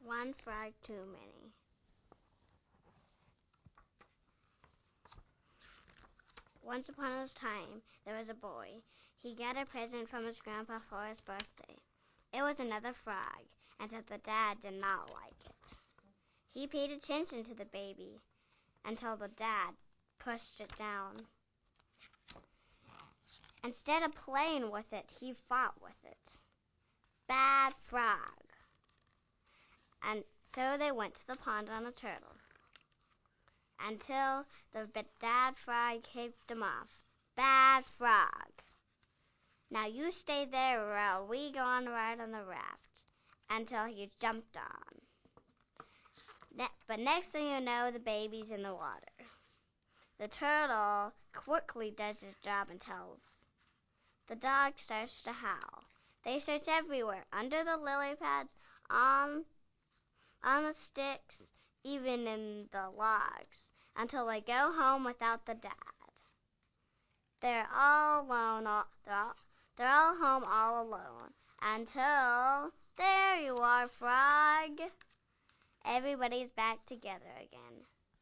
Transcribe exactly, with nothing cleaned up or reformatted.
One frog too many. Once upon a time, there was a boy. He got a present from his grandpa for his birthday. It was another frog, and so the dad did not like it. He paid attention to the baby until the dad pushed it down. Instead of playing with it, he fought with it. Bad frog. And so they went to the pond on a turtle until the dad frog kicked him off. Bad frog. Now you stay there while we go on a ride on the raft until he jumped on. Ne- but next thing you know, the baby's in the water. The turtle quickly does his job and tells. The dog starts to howl. They search everywhere, under the lily pads, on, on the sticks, even in the logs, until they go home without the dad. They're all alone. All, they're, all, they're all home all alone until, there you are, frog. Everybody's back together again.